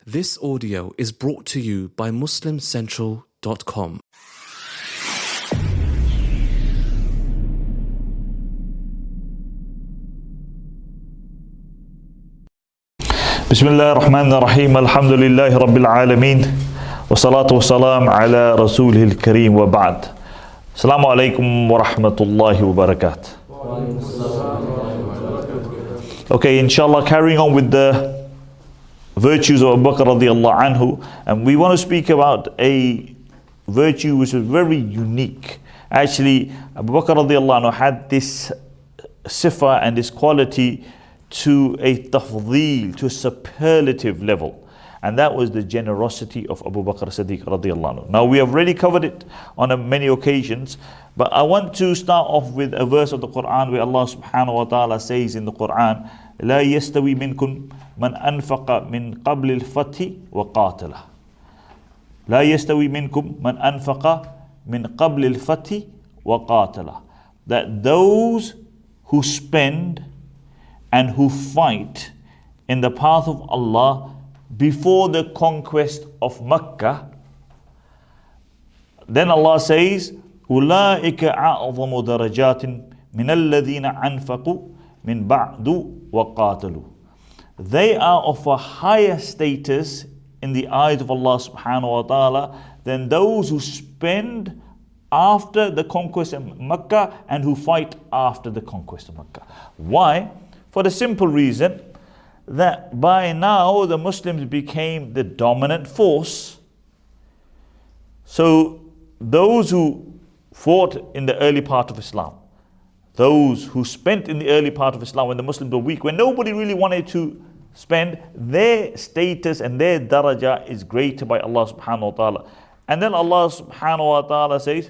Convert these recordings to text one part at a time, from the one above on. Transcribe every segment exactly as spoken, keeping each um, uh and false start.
This audio is brought to you by Muslim Central dot com. Bismillah ar-Rahman ar-Rahim. Alhamdulillahi Rabbil Alameen. Wa salatu wa salam ala Rasulihil Kareem wa ba'd. Assalamu alaikum wa rahmatullahi wa barakatuh. Okay, inshallah, carrying on with the virtues of Abu Bakr radiallahu anhu, and we want to speak about a virtue which is very unique. Actually, Abu Bakr radiallahu anhu had this sifa and this quality to a tafdeel, to a superlative level, and that was the generosity of Abu Bakr Siddiq radiallahu anhu. Now, we have already covered it on a many occasions, but I want to start off with a verse of the Quran where Allah subhanahu wa ta'ala says in the Quran, لا يستوي منكم من أنفق من قبل الفتح وقاتله. لا يستوي منكم من أنفق من قبل الفتح وقاتله. That those who spend and who fight in the path of Allah before the conquest of Mecca, then Allah says, أولئك أعظم درجات من الذين أنفقوا من بعد وقاتلوا. They are of a higher status in the eyes of Allah subhanahu wa ta'ala than those who spend after the conquest of Mecca and who fight after the conquest of Mecca. Why? For the simple reason that by now the Muslims became the dominant force. So those who fought in the early part of Islam, those who spent in the early part of Islam when the Muslims were weak, when nobody really wanted to spend, their status and their daraja is greater by Allah subhanahu wa ta'ala. And then Allah subhanahu wa ta'ala says,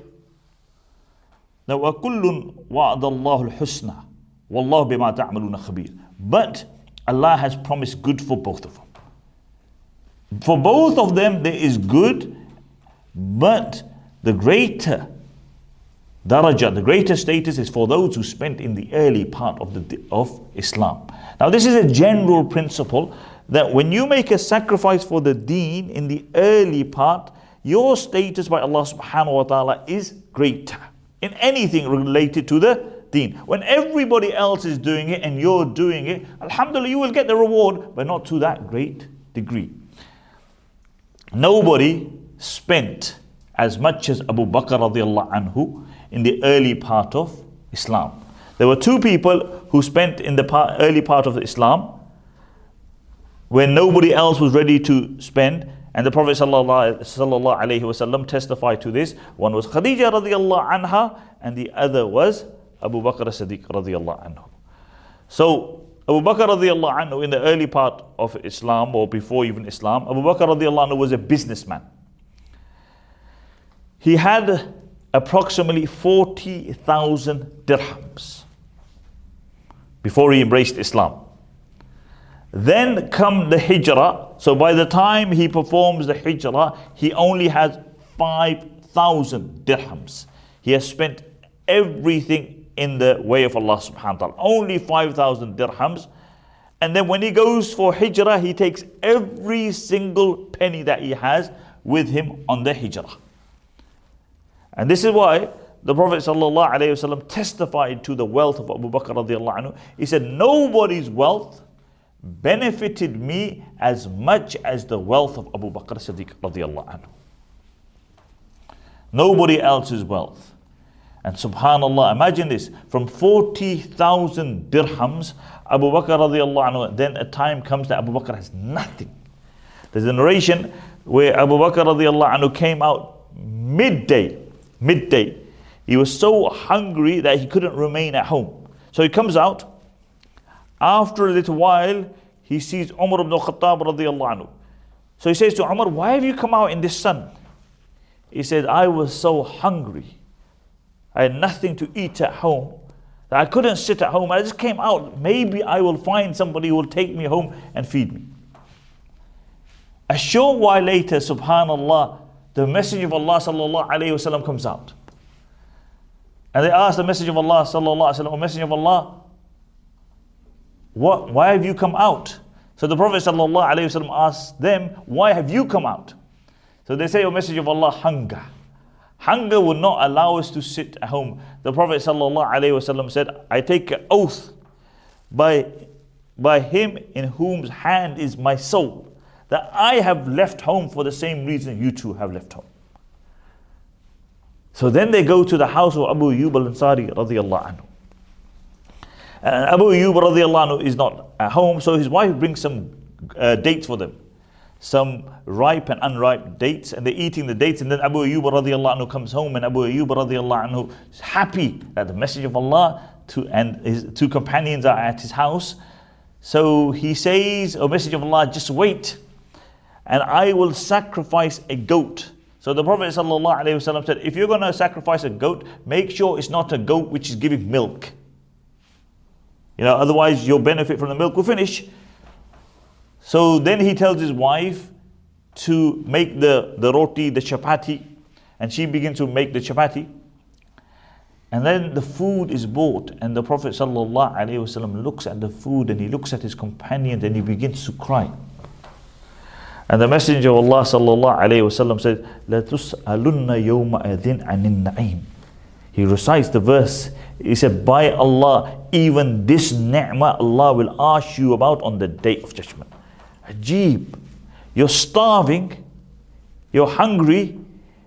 وَكُلٌّ وَعْدَ اللَّهُ الْحُسْنَى وَاللَّهُ بِمَا تَعْمَلُونَ خَبِيرٌ. But Allah has promised good for both of them. For both of them there is good, but the greater daraja, the greater status is for those who spent in the early part of the of Islam. Now, this is a general principle that when you make a sacrifice for the deen in the early part, your status by Allah subhanahu wa ta'ala is greater in anything related to the deen. When everybody else is doing it and you're doing it, alhamdulillah, you will get the reward, but not to that great degree. Nobody spent as much as Abu Bakr radiallahu anhu in the early part of Islam. There were two people who spent in the part, early part of Islam when nobody else was ready to spend, and the Prophet sallallahu alaihi wasallam testified to this. One was Khadija radiallahu anha, and the other was Abu Bakr as-Siddiq radiallahu anhu. So Abu Bakr radiallahu anhu in the early part of Islam, or before even Islam, Abu Bakr radiallahu anhu was a businessman. He had approximately forty thousand dirhams before he embraced Islam. Then come the hijrah. So by the time he performs the hijrah, he only has five thousand dirhams. He has spent everything in the way of Allah subhanahu wa ta'ala. Only five thousand dirhams. And then when he goes for hijrah, he takes every single penny that he has with him on the hijrah. And this is why the Prophet sallallahu alaihi wasallam testified to the wealth of Abu Bakr radiallahu anhu. He said, nobody's wealth benefited me as much as the wealth of Abu Bakr Siddiq radiallahu anhu. Nobody else's wealth. And subhanallah, imagine this, from forty thousand dirhams, Abu Bakr radiallahu anhu, then a time comes that Abu Bakr has nothing. There's a narration where Abu Bakr radiallahu anhu came out midday, midday. He was so hungry that he couldn't remain at home. So he comes out. After a little while, he sees Umar ibn Khattab radiallahu anhu. So he says to Umar, why have you come out in this sun? He said, I was so hungry. I had nothing to eat at home, that I couldn't sit at home. I just came out. Maybe I will find somebody who will take me home and feed me. A short while later, subhanallah, the Messenger of Allah sallallahu alayhi wasallam comes out. And they ask the Messenger of Allah sallallahu alayhi wasallam, O Messenger of Allah, what, why have you come out? So the Prophet ﷺ asked them, why have you come out? So they say, O Messenger of Allah, hunger. Hunger would not allow us to sit at home. The Prophet ﷺ said, I take an oath by, by him in whose hand is my soul, that I have left home for the same reason you two have left home. So then they go to the house of Abu Ayyub al-Ansari radiyallahu anhu. And Abu Ayyub radiyallahu anhu is not at home, so his wife brings some uh, dates for them. Some ripe and unripe dates, and they're eating the dates, and then Abu Ayyub radiyallahu anhu comes home, and Abu Ayyub radiyallahu anhu is happy that the Messenger of Allah two, and his two companions are at his house. So he says, O Messenger of Allah, just wait, and I will sacrifice a goat. So the Prophet ﷺ said, if you're going to sacrifice a goat, make sure it's not a goat which is giving milk. You know, otherwise your benefit from the milk will finish. So then he tells his wife to make the, the roti, the chapati, and she begins to make the chapati. And then the food is brought, and the Prophet ﷺ looks at the food, and he looks at his companions, and he begins to cry. And the Messenger of Allah sallallahu alayhi wasallam said, "La tus'alunna yawma adhin anin na'im." He recites the verse. He said, "By Allah, even this ni'mah Allah will ask you about on the day of judgment." Ajib. You're starving, you're hungry,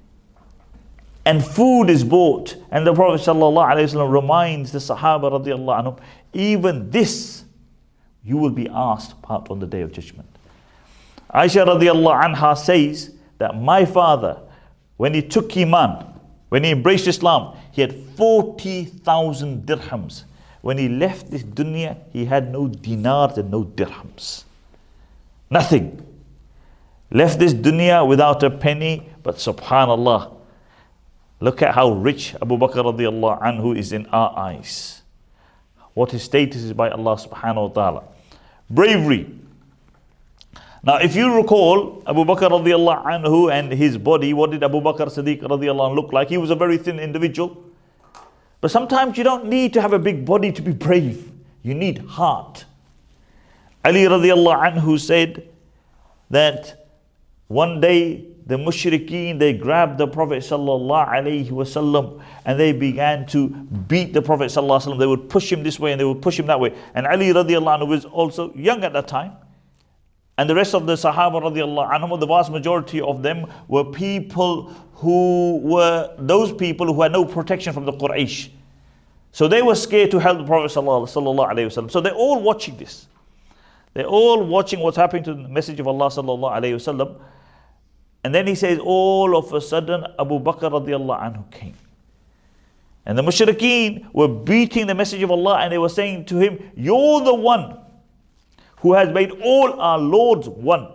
and food is bought. And the Prophet sallallahu alayhi wasallam reminds the Sahaba radiyallahu anhum, even this you will be asked about on the day of judgment. Aisha radiallahu anha says that my father, when he took Iman, when he embraced Islam, he had forty thousand dirhams. When he left this dunya, he had no dinars and no dirhams. Nothing. Left this dunya without a penny, but subhanallah, look at how rich Abu Bakr radiallahu anhu is in our eyes. What his status is by Allah subhanahu wa ta'ala. Bravery. Now, if you recall, Abu Bakr radiallahu anhu and his body, what did Abu Bakr Siddiq radiallahu anhu look like? He was a very thin individual. But sometimes you don't need to have a big body to be brave. You need heart. Ali radiallahu anhu said that one day the mushrikeen, they grabbed the Prophet sallallahu alayhi wasallam and they began to beat the Prophet sallallahu alayhi wasallam. They would push him this way and they would push him that way. And Ali radiallahu anhu was also young at that time. And the rest of the Sahaba radiallahu anhum, the vast majority of them were people who were those people who had no protection from the Quraysh. So they were scared to help the Prophet sallallahu alaihi wasallam. So they're all watching this. They're all watching what's happening to the message of Allah sallallahu alaihi wasallam. And then he says, all of a sudden Abu Bakr radiallahu anhu came. And the mushrikeen were beating the message of Allah and they were saying to him, you're the one who has made all our lords one.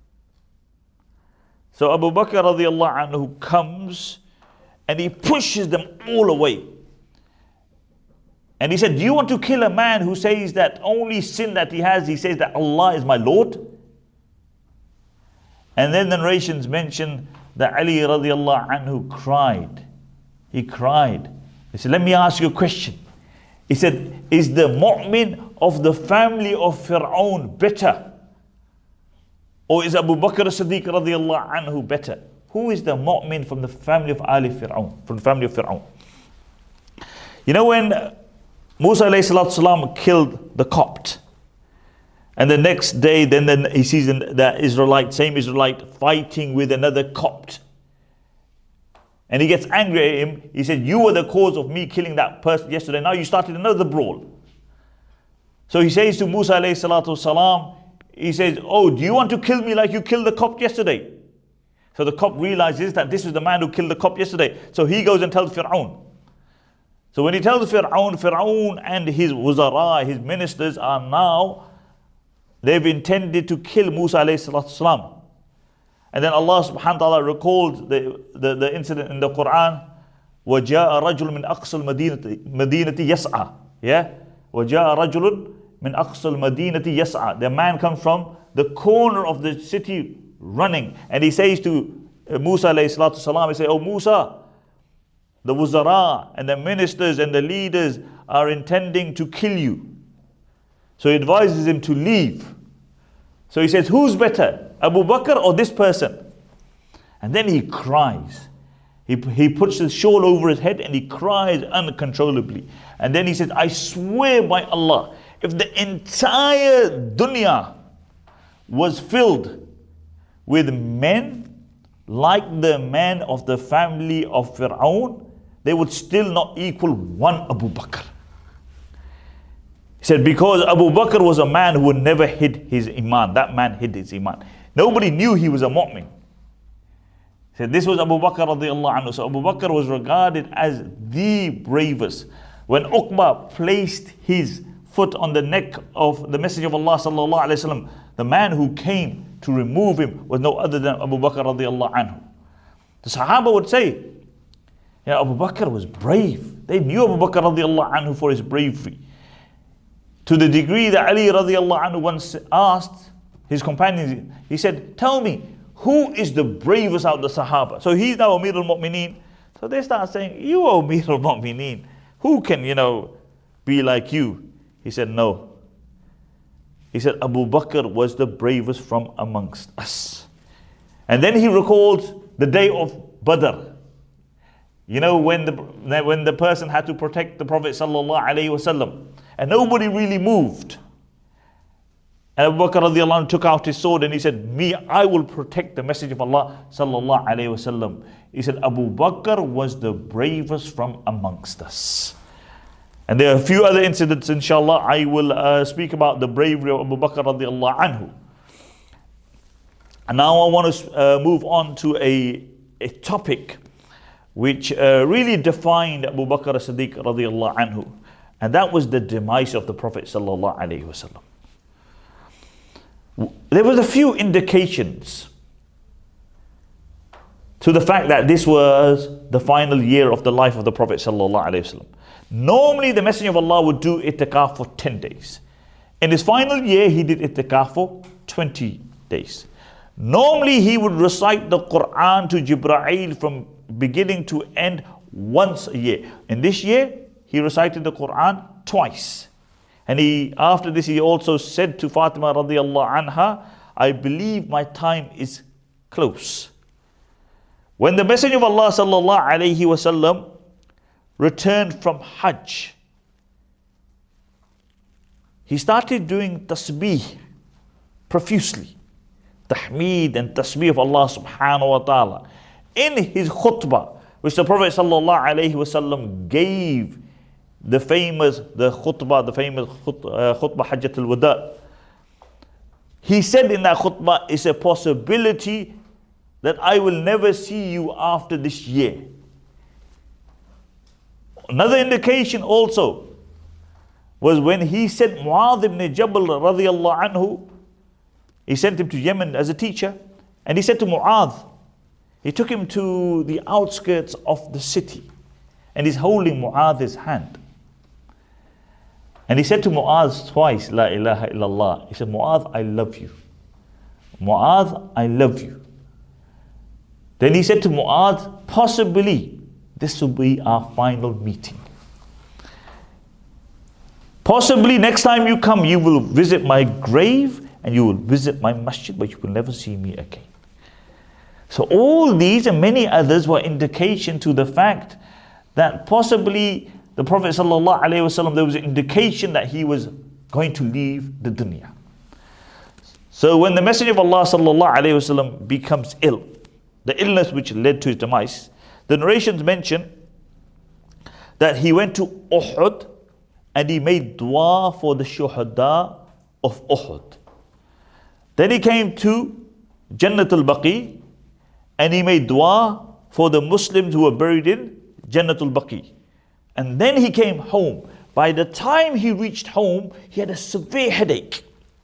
So Abu Bakr radiallahu anhu comes and he pushes them all away. And he said, do you want to kill a man who says that only sin that he has, he says that Allah is my Lord? And then the narrations mention that Ali radiallahu anhu cried. He cried. He said, let me ask you a question. He said, is the mu'min of the family of Fir'aun better? Or is Abu Bakr as-Siddiq radiallahu anhu better? Who is the mu'min from the family of Ali Fir'aun, from the family of Fir'aun? You know when Musa alayhi salatu salam killed the Copt, and the next day then, then he sees the Israelite, same Israelite fighting with another Copt. And he gets angry at him. He said, you were the cause of me killing that person yesterday. Now you started another brawl. So he says to Musa alayhi salatu salam, he says, oh, do you want to kill me like you killed the Copt yesterday? So the Copt realizes that this is the man who killed the Copt yesterday. So he goes and tells Fir'aun. So when he tells Fir'aun, Fir'aun and his wuzara, his ministers are now, they've intended to kill Musa alayhi salatu salam. And then Allah subhanahu wa ta'ala recalled the, the, the incident in the Quran. وَجَاءَ رَجُلٌ مِنْ أَقْصَى الْمَدِينَةِ مَدِينَةِ يَسْعَى. Yeah? وَجَاءَ رَجُلٌ مِنْ أَقْصَى الْمَدِينَةِ يَسْعَى. The man comes from the corner of the city running. And he says to Musa alayhi salatu salam, he says, oh Musa, the wuzara and the ministers and the leaders are intending to kill you. So he advises him to leave. So he says, who's better, Abu Bakr or this person? And then he cries. He, he puts his shawl over his head and he cries uncontrollably. And then he says, I swear by Allah, if the entire dunya was filled with men like the men of the family of Fir'aun, they would still not equal one Abu Bakr. He said, because Abu Bakr was a man who never hid his iman. That man hid his iman. Nobody knew he was a mu'min. He said, this was Abu Bakr radiallahu anhu. So Abu Bakr was regarded as the bravest. When Uqba placed his foot on the neck of the Messenger of Allah sallallahu alaihi wasallam, the man who came to remove him was no other than Abu Bakr radiallahu anhu. The Sahaba would say, yeah, Abu Bakr was brave. They knew Abu Bakr radiallahu anhu for his bravery. To the degree that Ali radiallahu anhu once asked his companions, he said, tell me, who is the bravest out of the Sahaba? So he's now Amir al-Mu'mineen. So they start saying, you are Amir al-Mu'mineen. Who can, you know, be like you? He said, no. He said, Abu Bakr was the bravest from amongst us. And then he recalled the day of Badr. You know, when the when the person had to protect the Prophet sallallahu alaihi wasallam, and nobody really moved. And Abu Bakr radiallahu anhu took out his sword and he said, me, I will protect the Messenger of Allah sallallahu alaihi wasallam. He said, Abu Bakr was the bravest from amongst us. And there are a few other incidents, inshallah. I will uh, speak about the bravery of Abu Bakr radiallahu anhu. And now I want to uh, move on to a, a topic which uh, really defined Abu Bakr as-Siddiq radiallahu anhu. And that was the demise of the Prophet sallallahu alaihi wasallam. There was a few indications to the fact that this was the final year of the life of the Prophet sallallahu alaihi wasallam. Normally the Messenger of Allah would do itikaf for ten days. In his final year he did itikaf for twenty days. Normally he would recite the Quran to Jibreel from beginning to end once a year. In this year he recited the Quran twice. And he, after this, he also said to Fatima radiallahu anha, I believe my time is close. When the Messenger of Allah sallallahu alaihi wasallam returned from Hajj, he started doing tasbih profusely. Tahmeed and tasbih of Allah subhanahu wa ta'ala. In his khutbah, which the Prophet sallallahu alaihi wasallam gave, the famous, the khutbah, the famous khutbah, uh, khutbah Hajjat al-Wada. He said in that khutbah, it's a possibility that I will never see you after this year. Another indication also was when he sent Mu'adh ibn Jabal radiallahu anhu, he sent him to Yemen as a teacher, and he said to Mu'adh, he took him to the outskirts of the city, and he's holding Mu'adh's hand. And he said to Mu'adh twice, La ilaha illallah. He said, Mu'adh, I love you. Mu'adh, I love you. Then he said to Mu'adh, possibly this will be our final meeting. Possibly next time you come, you will visit my grave and you will visit my masjid, but you will never see me again. So all these and many others were indication to the fact that possibly the Prophet sallallahu alaihi wasallam, there was an indication that he was going to leave the dunya. So when the Messenger of Allah sallallahu alaihi wasallam becomes ill, the illness which led to his demise, the narrations mention that he went to Uhud and he made dua for the shuhada of Uhud. Then he came to Jannat al-Baqi and he made dua for the Muslims who were buried in Jannat al-Baqi. And then he came home. By the time he reached home, he had a severe headache.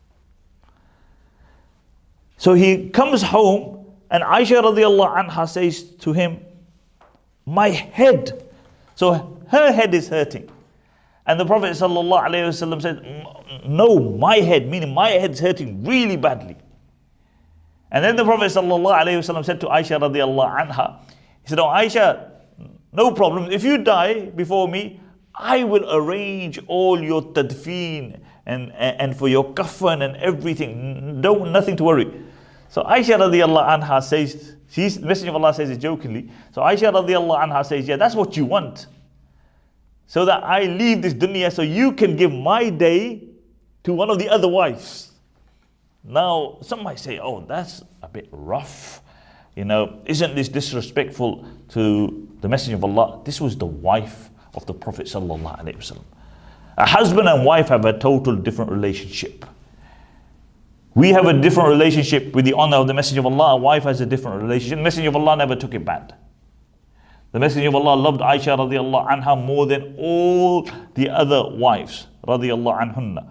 So he comes home and Aisha radiallahu anha says to him, my head. So her head is hurting. And the Prophet sallallahu alaihi wasallam said, no, my head, meaning my head is hurting really badly. And then the Prophet sallallahu alaihi wasallam said to Aisha radiallahu anha, he said, oh Aisha, no problem. If you die before me, I will arrange all your tadfeen and, and, and for your kafan and everything. Don't, nothing to worry. So Aisha radiallahu anha says, she's, the Messenger of Allah says it jokingly. So Aisha radiallahu anha says, yeah, that's what you want. So that I leave this dunya so you can give my day to one of the other wives. Now, some might say, oh, that's a bit rough. You know, isn't this disrespectful to the Messenger of Allah? This was the wife of the Prophet sallallahu alaihi wasallam. A husband and wife have a total different relationship. We have a different relationship with the honor of the Messenger of Allah. A wife has a different relationship. The Messenger of Allah never took it bad. The Messenger of Allah loved Aisha radiallahu anha more than all the other wives radiallahu anhunna.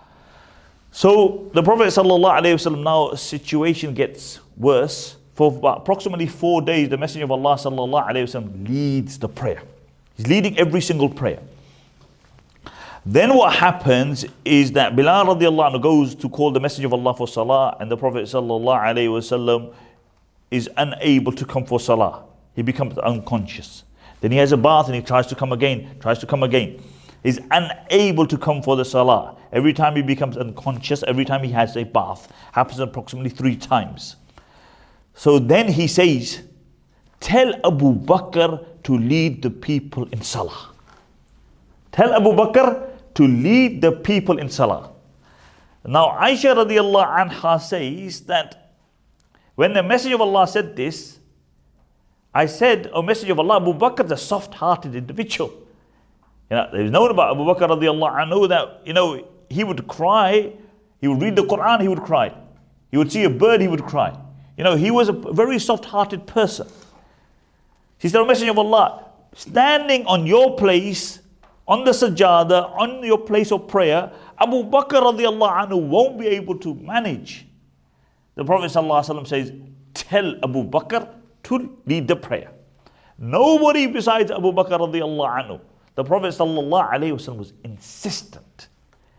So the Prophet sallallahu alaihi wasallam, now situation gets worse. For about approximately four days, the Messenger of Allah sallallahu alaihi wasallam leads the prayer. He's leading every single prayer. Then what happens is that Bilal radiallahu anhu goes to call the Messenger of Allah for salah, and the Prophet sallallahu alaihi wasallam is unable to come for salah. He becomes unconscious. Then he has a bath and he tries to come again, tries to come again. He's unable to come for the salah. Every time he becomes unconscious, every time he has a bath, happens approximately three times. So then he says, tell Abu Bakr to lead the people in salah. Tell Abu Bakr to lead the people in salah. Now Aisha radiallahu anha says that when the Messenger of Allah said this, I said, O Messenger of Allah, Abu Bakr is a soft-hearted individual. You know, there's known about Abu Bakr radiallahu anhu that, you know, he would cry, he would read the Quran, he would cry. He would see a bird, he would cry. You know, he was a very soft-hearted person. She said, O Messenger of Allah, standing on your place, on the sajada, on your place of prayer, Abu Bakr radiallahu anhu won't be able to manage. The Prophet sallallahu alaihi wasallam says, tell Abu Bakr to lead the prayer. Nobody besides Abu Bakr radiallahu anhu. The Prophet sallallahu alaihi wasallam was insistent.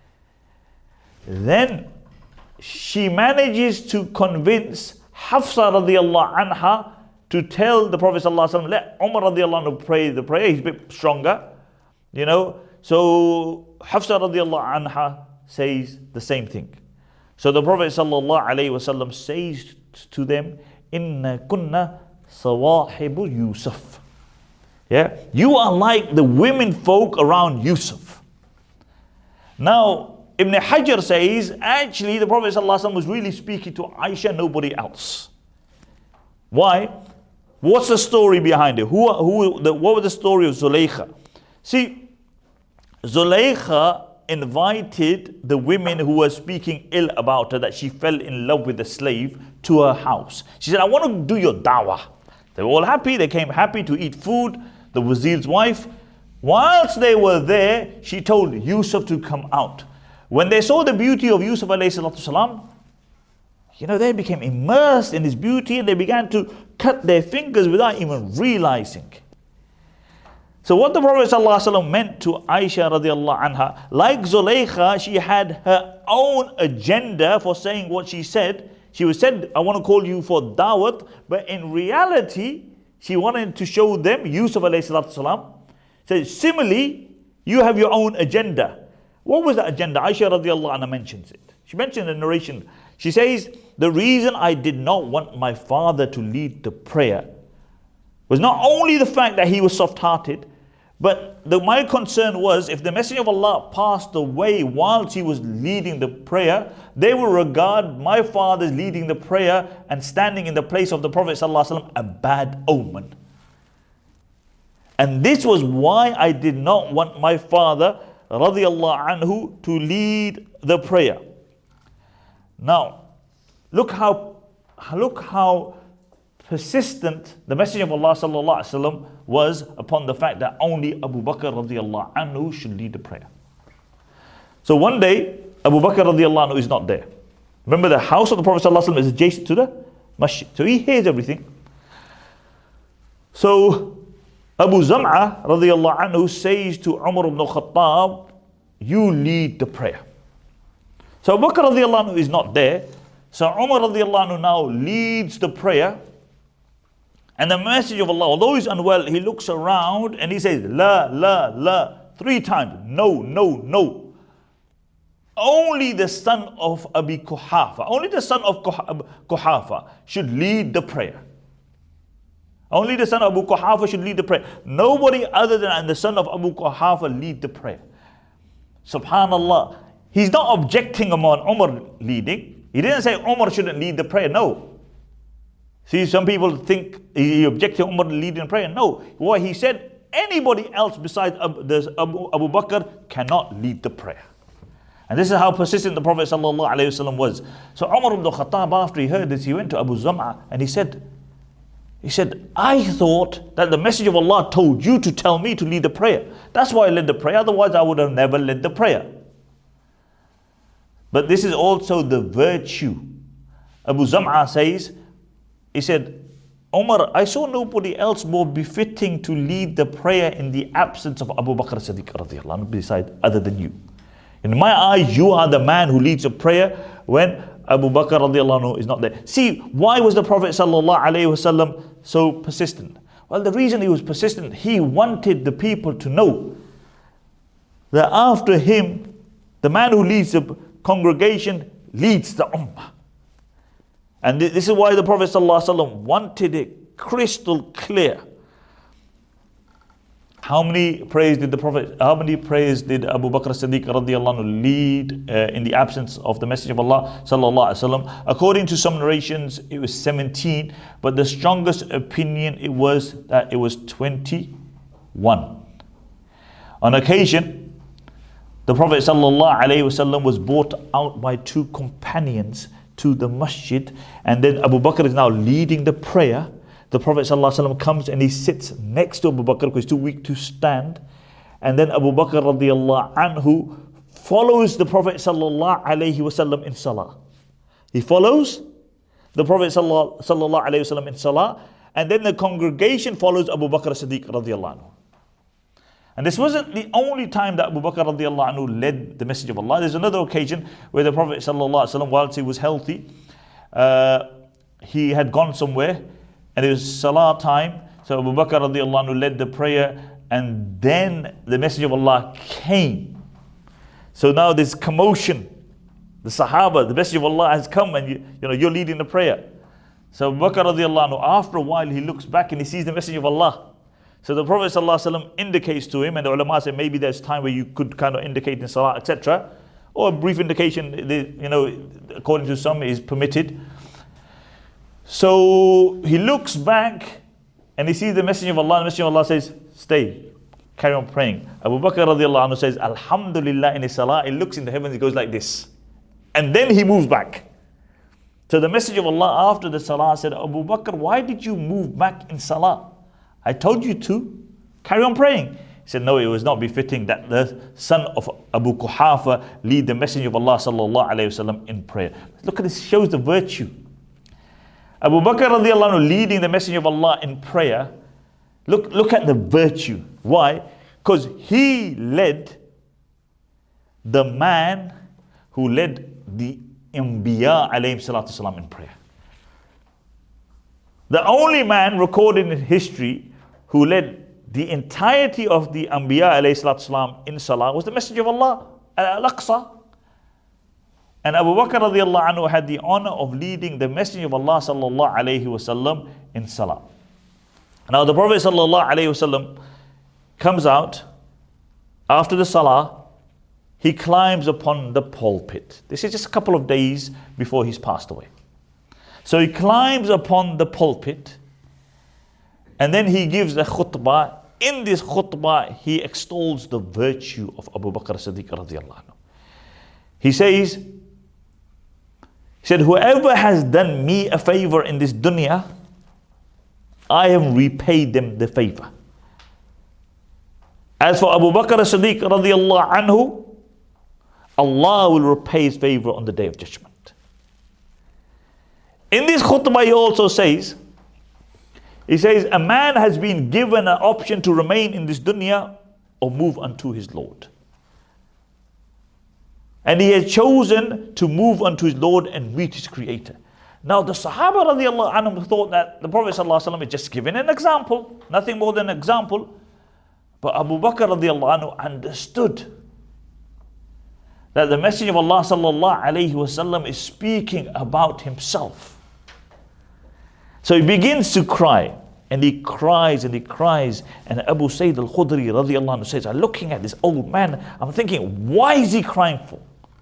Then she manages to convince Hafsa radiallahu anha to tell the Prophet sallallahu alaihi wasallam, let Umar radiallahu anhu pray the prayer. He's a bit stronger, you know. So Hafsa radiallahu anha says the same thing. So the Prophet sallallahu alaihi wasallam says to them, Inna kunna sawahibu Yusuf. Yeah, you are like the women folk around Yusuf. Now Ibn Hajar says, actually the Prophet ﷺ was really speaking to Aisha, nobody else. Why? What's the story behind it? Who, who, the, what was the story of Zulaykha? See, Zulaykha invited the women who were speaking ill about her, that she fell in love with the slave, to her house. She said, I want to do your dawah. They were all happy, they came happy to eat food, the wazir's wife. Whilst they were there, she told Yusuf to come out. When they saw the beauty of Yusuf alayhi salatu salam, you know, they became immersed in his beauty and they began to cut their fingers without even realizing. So what the Prophet ﷺ meant to Aisha radiallahu anha, like Zulaykha, she had her own agenda for saying what she said. She was said, I want to call you for dawat, but in reality, she wanted to show them, Yusuf alayhi salatu salam, said, similarly, you have your own agenda. What was that agenda? Aisha radiallahu anha mentions it. She mentioned in the narration. She says, the reason I did not want my father to lead the prayer was not only the fact that he was soft-hearted, but the, my concern was if the Messenger of Allah passed away whilst he was leading the prayer, they will regard my father's leading the prayer and standing in the place of the Prophet ﷺ a bad omen. And this was why I did not want my father radiallahu anhu to lead the prayer. Now, look how look how persistent the Messenger of Allah sallallahu alaihi wasallam was upon the fact that only Abu Bakr radiallahu anhu should lead the prayer. So one day, Abu Bakr radiallahu anhu is not there. Remember, the house of the Prophet sallallahu alaihi wasallam is adjacent to the masjid, so he hears everything. So Abu Zam'a radiallahu anhu says to Umar ibn Khattab, you lead the prayer. So Abu Bakr radiallahu anhu is not there. So Umar radiallahu anhu now leads the prayer. And the Messenger of Allah, although he's unwell, he looks around and he says, La, la, la, three times. No, no, no. only the son of Abi Quhafa, only the son of Quhafa should lead the prayer. Only the son of Abu Quhafa should lead the prayer. Nobody other than the son of Abu Quhafa lead the prayer. Subhanallah. He's not objecting on Umar leading. He didn't say Umar shouldn't lead the prayer. No. See, some people think he objected Umar leading the prayer. No. What he said, anybody else besides Abu, Abu Bakr cannot lead the prayer. And this is how persistent the Prophet ﷺ was. So Umar ibn Khattab, after he heard this, he went to Abu Zam'a and he said, He said, I thought that the Messenger of Allah told you to tell me to lead the prayer. That's why I led the prayer. Otherwise, I would have never led the prayer. But this is also the virtue. Abu Zam'a says, he said, Umar, I saw nobody else more befitting to lead the prayer in the absence of Abu Bakr as-Siddiq radiallahu anhu, beside other than you. In my eyes, you are the man who leads a prayer when Abu Bakr radiallahu anhu is not there. See, why was the Prophet sallallahu alaihi wasallam so persistent? Well, the reason he was persistent, he wanted the people to know that after him, the man who leads the congregation leads the ummah. And this is why the Prophet sallallahu alaihi wasallam wanted it crystal clear. How many prayers did the Prophet, how many prayers did Abu Bakr as-Siddiq radiallahu anhu lead uh, in the absence of the Messenger of Allah sallallahu alaihi wasallam? According to some narrations, it was seventeen, but the strongest opinion it was that it was twenty-one. On occasion, the Prophet sallallahu alaihi wasallam was brought out by two companions to the masjid, and then Abu Bakr is now leading the prayer. The Prophet ﷺ comes and he sits next to Abu Bakr because he's too weak to stand. And then Abu Bakr radiallahu anhu follows the Prophet ﷺ in salah. He follows the Prophet ﷺ in salah, and then the congregation follows Abu Bakr as-Siddiq radiallahu anhu. And this wasn't the only time that Abu Bakr radiallahu anhu led the Messenger of Allah. There's another occasion where the Prophet ﷺ, whilst he was healthy, uh, he had gone somewhere, and it was salah time. So Abu Bakr radiallahu anhu led the prayer, and then the Messenger of Allah came. So now there's commotion. The Sahaba, the Messenger of Allah has come, and you, you know, you're leading the prayer. So Abu Bakr radiallahu anhu, after a while, he looks back and he sees the Messenger of Allah. So the Prophet ﷺ indicates to him, and the ulama say maybe there's time where you could kind of indicate in salah, et cetera. Or a brief indication, you know, according to some, is permitted. So he looks back and he sees the Messenger of Allah. The Messenger of Allah says, stay, carry on praying. Abu Bakr radiallahu anhu says, Alhamdulillah, in his salah. He looks in the heavens, he goes like this. And then he moves back. So the Messenger of Allah after the salah said, Abu Bakr, why did you move back in salah? I told you to carry on praying. He said, no, it was not befitting that the son of Abu Quhafa lead the Messenger of Allah sallallahu alayhi wasallam in prayer. Look at this, shows the virtue. Abu Bakr radiallahu anhu leading the Messenger of Allah in prayer. Look, look at the virtue. Why? Because he led the man who led the Anbiya alayhim salatu salam in prayer. The only man recorded in history who led the entirety of the Anbiya alayhi salatu salam in salah was the Messenger of Allah, Al-Aqsa. And Abu Bakr radiallahu anhu had the honor of leading the Messenger of Allah sallallahu alayhi wasallam in salah. Now the Prophet sallallahu alayhi wasallam comes out after the salah. He climbs upon the pulpit. This is just a couple of days before he's passed away. So he climbs upon the pulpit, and then he gives a khutbah. In this khutbah, he extols the virtue of Abu Bakr as-Siddiq radiallahu anhu. He says, he said, whoever has done me a favor in this dunya, I have repaid them the favor. As for Abu Bakr as-Siddiq radiallahu anhu, Allah will repay his favor on the day of judgment. In this khutbah he also says, he says, a man has been given an option to remain in this dunya or move unto his Lord. And he has chosen to move unto his Lord and meet his Creator. Now the Sahaba radiallahu anhum thought that the Prophet sallallahu alaihi wasallam is just giving an example, nothing more than an example. But Abu Bakr radiallahu anhu understood that the Messenger of Allah sallallahu alayhi wasallam is speaking about himself. So he begins to cry, and he cries and he cries, and Abu Sayyid al-Khudri radiallahu anhu says, I'm looking at this old man, I'm thinking, why is he crying for?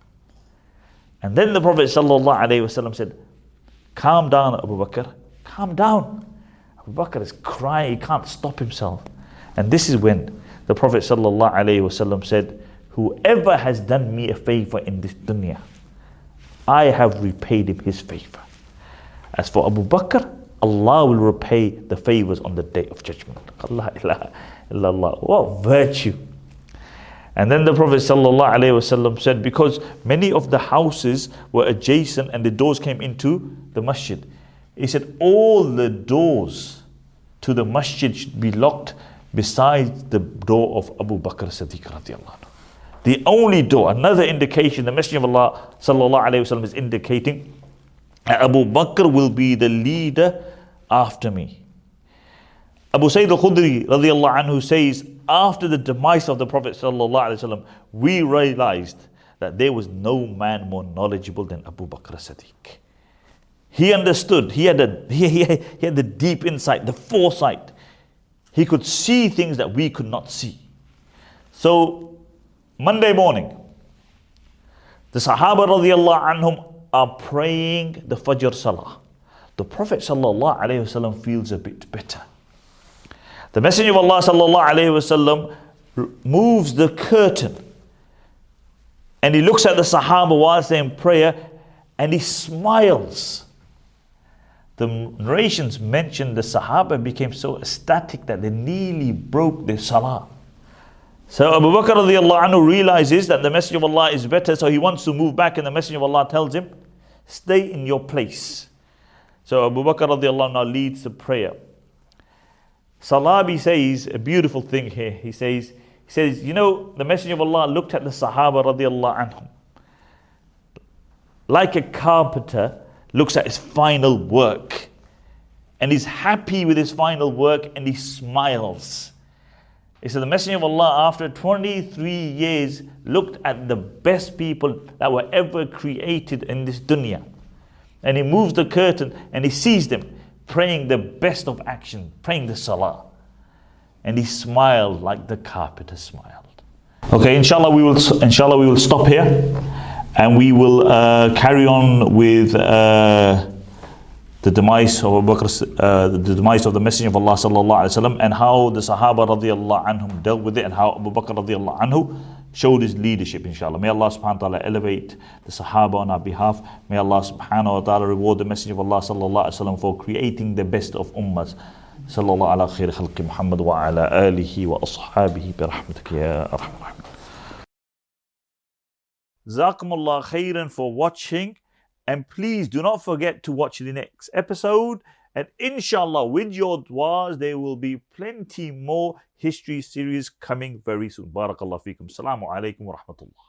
And then the Prophet sallallahu alayhi wasallam said, calm down, Abu Bakr, calm down. Abu Bakr is crying, he can't stop himself. And this is when the Prophet sallallahu alayhi wasallam said, whoever has done me a favor in this dunya, I have repaid him his favor. As for Abu Bakr, Allah will repay the favors on the day of judgment. Allah ilaha illallah. What virtue. And then the Prophet sallallahu alayhi wasallam said, because many of the houses were adjacent and the doors came into the masjid, he said all the doors to the masjid should be locked besides the door of Abu Bakr Siddiq radiallahu anhu. The only door, another indication, the Messenger of Allah sallallahu alayhi wasallam is indicating that Abu Bakr will be the leader after me. Abu Sayyid al-Khudri radiallahu anhu says, after the demise of the Prophet sallallahu alayhi wasallam, we realized that there was no man more knowledgeable than Abu Bakr as-Siddiq. He understood, he had, a, he, he, he had the deep insight, the foresight. He could see things that we could not see. So, Monday morning, the Sahaba radiallahu anhum are praying the Fajr Salah. The Prophet sallallahu alayhi wasallam feels a bit better. The Messenger of Allah sallallahu alayhi wasallam moves the curtain and he looks at the Sahaba whilst they're in prayer and he smiles. The narrations mention the Sahaba became so ecstatic that they nearly broke their Salah. So Abu Bakr radiallahu anhu realizes that the Messenger of Allah is better, so he wants to move back, and the Messenger of Allah tells him, stay in your place. So Abu Bakr radiallahu anhu now leads the prayer. Salabi says a beautiful thing here. He says, he says, you know, the Messenger of Allah looked at the Sahaba radiallahu anhum like a carpenter looks at his final work, and he's happy with his final work and he smiles. He said the Messenger of Allah after twenty-three years looked at the best people that were ever created in this dunya, and he moves the curtain and he sees them praying the best of action, praying the salah, and he smiled like the carpenter smiled. Okay, inshallah we will inshallah we will stop here, and we will uh, carry on with uh, the demise of Abu Bakr, uh, the demise of the Messenger of Allah sallallahu alaihi wasallam, and how the Sahaba radiallahu anhum dealt with it, and how Abu Bakr radiallahu anhu showed his leadership, inshallah. May Allah subhanahu wa ta'ala elevate the Sahaba on our behalf. May Allah subhanahu wa ta'ala reward the Messenger of Allah sallallahu alaihi wasallam for creating the best of ummahs. Sallallahu ala khair khalqi Muhammad wa ala alihi wa ashabihi bi rahmatika ya arhamar rahimin. Jazakumullah khairan for watching. And please do not forget to watch the next episode. And inshallah, with your du'as, there will be plenty more history series coming very soon. Barakallahu feekum. Assalamu alaikum wa rahmatullah.